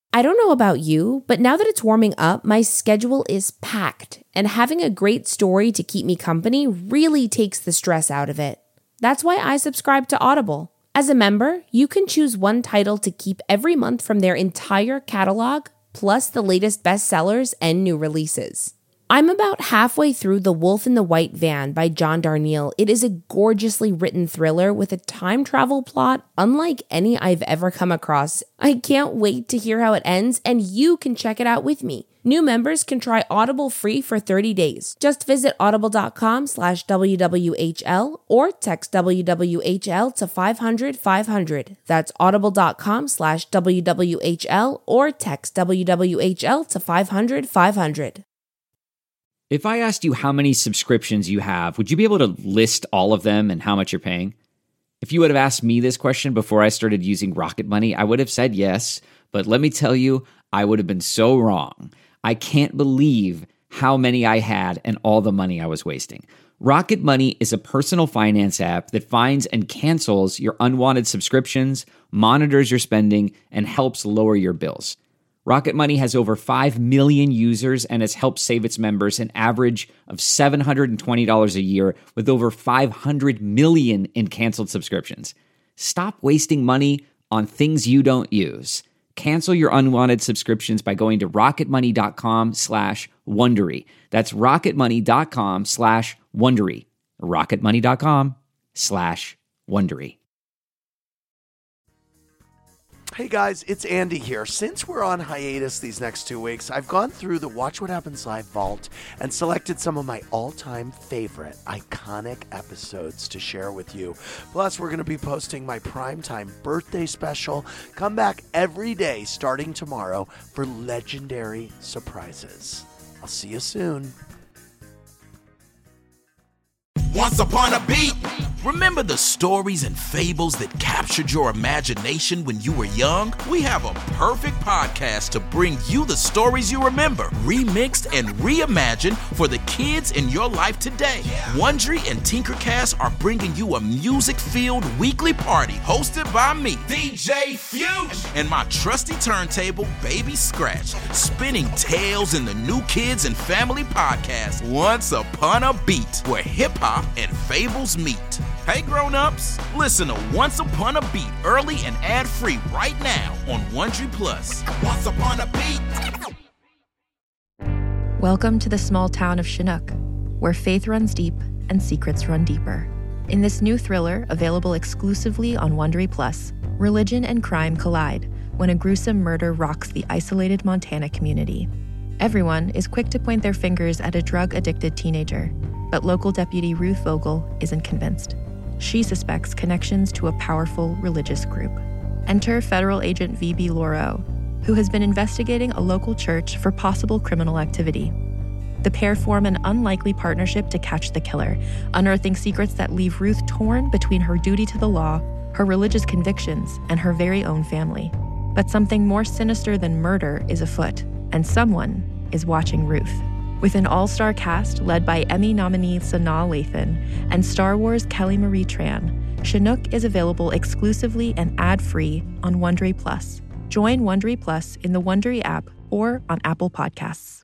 I don't know about you, but now that it's warming up, my schedule is packed, and having a great story to keep me company really takes the stress out of it. That's why I subscribe to Audible. As a member, you can choose one title to keep every month from their entire catalog, plus the latest bestsellers and new releases. I'm about halfway through The Wolf in the White Van by John Darnielle. It is a gorgeously written thriller with a time travel plot unlike any I've ever come across. I can't wait to hear how it ends, and you can check it out with me. New members can try Audible free for 30 days. Just visit audible.com/WWHL or text WWHL to 500-500. That's audible.com/WWHL or text WWHL to 500-500. If I asked you how many subscriptions you have, would you be able to list all of them and how much you're paying? If you would have asked me this question before I started using Rocket Money, I would have said yes, but let me tell you, I would have been so wrong. I can't believe how many I had and all the money I was wasting. Rocket Money is a personal finance app that finds and cancels your unwanted subscriptions, monitors your spending, and helps lower your bills. Rocket Money has over 5 million users and has helped save its members an average of $720 a year with over 500 million in canceled subscriptions. Stop wasting money on things you don't use. Cancel your unwanted subscriptions by going to rocketmoney.com/Wondery. That's rocketmoney.com/Wondery. rocketmoney.com/Wondery. Hey guys, it's Andy here. Since we're on hiatus these next 2 weeks, I've gone through the Watch What Happens Live vault and selected some of my all-time favorite, iconic episodes to share with you. Plus, we're going to be posting my primetime birthday special. Come back every day starting tomorrow for legendary surprises. I'll see you soon. Once upon a beat. Remember the stories and fables that captured your imagination when you were young? We have a perfect podcast to bring you the stories you remember, remixed and reimagined for the kids in your life today. Wondery and Tinkercast are bringing you a music-filled weekly party hosted by me, DJ Fuge, and my trusty turntable, Baby Scratch, spinning tales in the new kids and family podcast, Once Upon a Beat, where hip-hop and fables meet. Hey grown-ups, listen to Once Upon a Beat early and ad-free right now on Wondery Plus. Once Upon a Beat. Welcome to the small town of Chinook, where faith runs deep and secrets run deeper. In this new thriller, available exclusively on Wondery Plus, religion and crime collide when a gruesome murder rocks the isolated Montana community. Everyone is quick to point their fingers at a drug-addicted teenager, but local deputy Ruth Vogel isn't convinced. She suspects connections to a powerful religious group. Enter federal agent V.B. Lauro, who has been investigating a local church for possible criminal activity. The pair form an unlikely partnership to catch the killer, unearthing secrets that leave Ruth torn between her duty to the law, her religious convictions, and her very own family. But something more sinister than murder is afoot, and someone is watching Ruth. With an all-star cast led by Emmy nominee Sanaa Lathan and Star Wars Kelly Marie Tran, Chinook is available exclusively and ad-free on Wondery Plus. Join Wondery Plus in the Wondery app or on Apple Podcasts.